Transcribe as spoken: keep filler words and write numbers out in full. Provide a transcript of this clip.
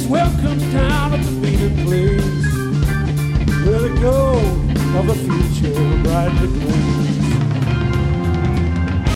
welcome down at the meeting place, where the goal of the future brightly gleams.